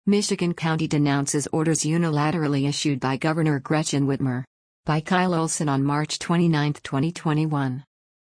Michigan County denounces orders unilaterally issued by Governor Gretchen Whitmer. By Kyle Olson on March 29, 2021.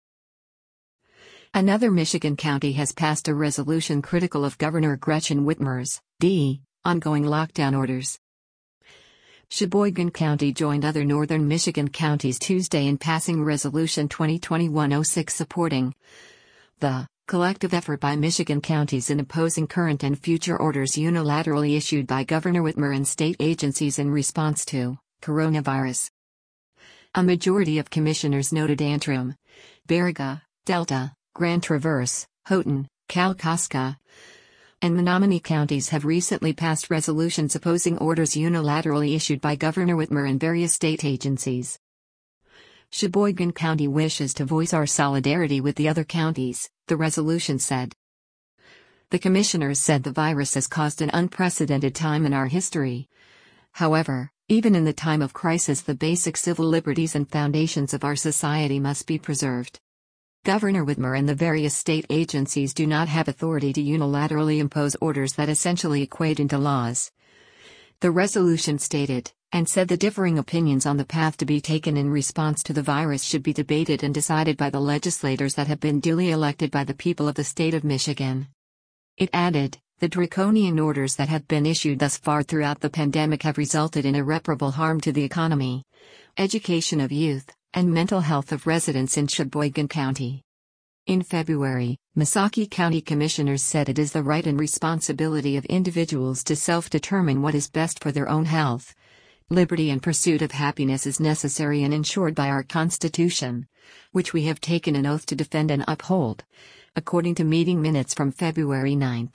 Another Michigan county has passed a resolution critical of Governor Gretchen Whitmer's ongoing lockdown orders. Sheboygan County joined other northern Michigan counties Tuesday in passing Resolution 2021-06 supporting the collective effort by Michigan counties in opposing current and future orders unilaterally issued by Governor Whitmer and state agencies in response to coronavirus. A majority of commissioners noted Antrim, Baraga, Delta, Grand Traverse, Houghton, Kalkaska, and Menominee counties have recently passed resolutions opposing orders unilaterally issued by Governor Whitmer and various state agencies. Sheboygan County wishes to voice our solidarity with the other counties, the resolution said. The commissioners said the virus has caused an unprecedented time in our history. However, even in the time of crisis, the basic civil liberties and foundations of our society must be preserved. Governor Whitmer and the various state agencies do not have authority to unilaterally impose orders that essentially equate into laws. The resolution stated, and said the differing opinions on the path to be taken in response to the virus should be debated and decided by the legislators that have been duly elected by the people of the state of Michigan. It added, the draconian orders that have been issued thus far throughout the pandemic have resulted in irreparable harm to the economy, education of youth, and mental health of residents in Sheboygan County. In February, Missaukee County Commissioners said it is the right and responsibility of individuals to self-determine what is best for their own health. Liberty and pursuit of happiness is necessary and ensured by our Constitution, which we have taken an oath to defend and uphold, according to meeting minutes from February 9.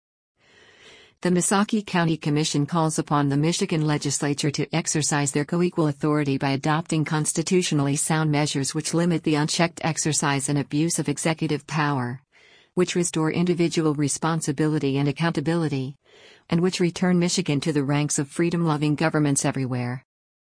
The Missaukee County Commission calls upon the Michigan Legislature to exercise their co-equal authority by adopting constitutionally sound measures which limit the unchecked exercise and abuse of executive power, which restore individual responsibility and accountability, and which return Michigan to the ranks of freedom-loving governments everywhere.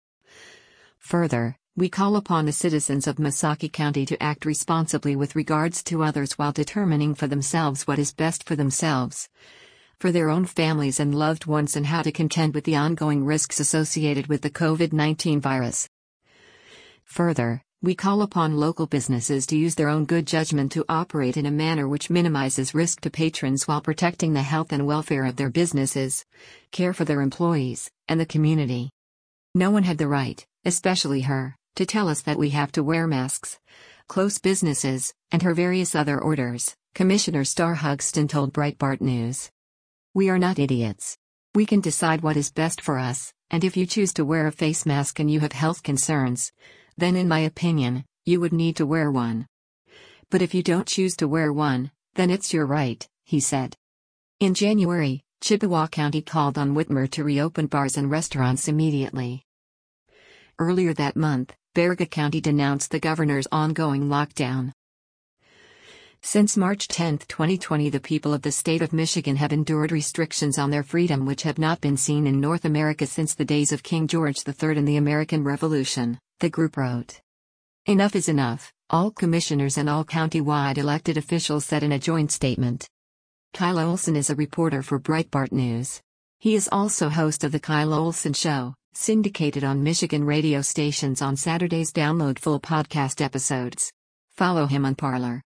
Further, we call upon the citizens of Missaukee County to act responsibly with regards to others while determining for themselves what is best for themselves, for their own families and loved ones, and how to contend with the ongoing risks associated with the COVID-19 virus. Further, we call upon local businesses to use their own good judgment to operate in a manner which minimizes risk to patrons while protecting the health and welfare of their businesses, care for their employees, and the community. No one had the right, especially her, to tell us that we have to wear masks, close businesses, and her various other orders, Commissioner Starr Hugston told Breitbart News. We are not idiots. We can decide what is best for us, and if you choose to wear a face mask and you have health concerns, then in my opinion, you would need to wear one. But if you don't choose to wear one, then it's your right, he said. In January, Chippewa County called on Whitmer to reopen bars and restaurants immediately. Earlier that month, Baraga County denounced the governor's ongoing lockdown. Since March 10, 2020, the people of the state of Michigan have endured restrictions on their freedom which have not been seen in North America since the days of King George III and the American Revolution, the group wrote. Enough is enough, all commissioners and all county-wide elected officials said in a joint statement. Kyle Olson is a reporter for Breitbart News. He is also host of The Kyle Olson Show, syndicated on Michigan radio stations on Saturdays. Download full podcast episodes. Follow him on Parler.